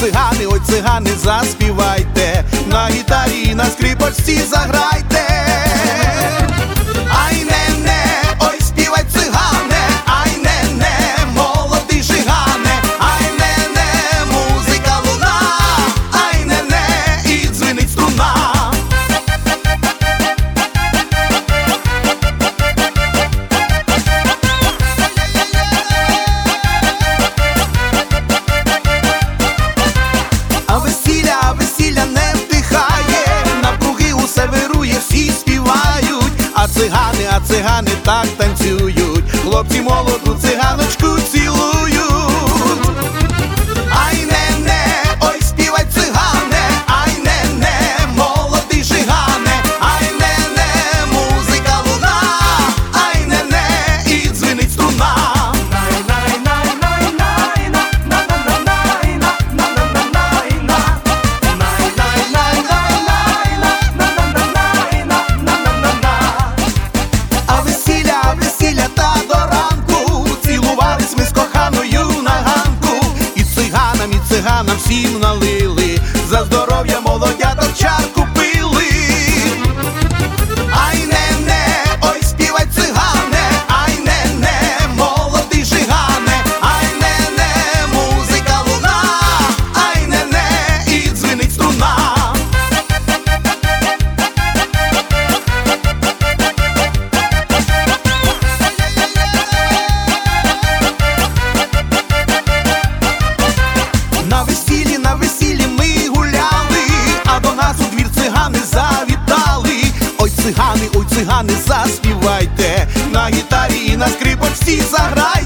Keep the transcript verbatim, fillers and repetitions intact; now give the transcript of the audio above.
цигани, ой, цигани, заспівайте, на гітарі і на скрипочці заграйте. Ай, не-не, ой, співай, цигане, ай, не-не, молодий жигане, ай, не-не, музика луна, ай, не-не, і дзвенить струна. А весілля, а весілля не втихає, навкруги усе вирує, всі співають, а цигани, а цигани так танцюють, хлопці молоду циганочку цілують. Ай, не-не, ой, співай, цигане, ай, не-не, молодий жигане, ай, не-не, музика луна, ай, не-не, і дзвенить струна. А весілля, а весілля та до ранку, цілувались ми з коханою на ганку, і циганам, і циганам всім налили, за здоров'я молодяток чарку пили. Ай, не-не, ой, співай, цигане, ай, не-не, молодий жигане, ай, не-не, музика луна, ай, не-не, і дзвенить струна. На весіллі, на весіллі ми гуляли, а до нас у двір цигани завітали. Ой, цигани, ой, цигани, заспівайте, на гітарі і на скрипочці заграйте.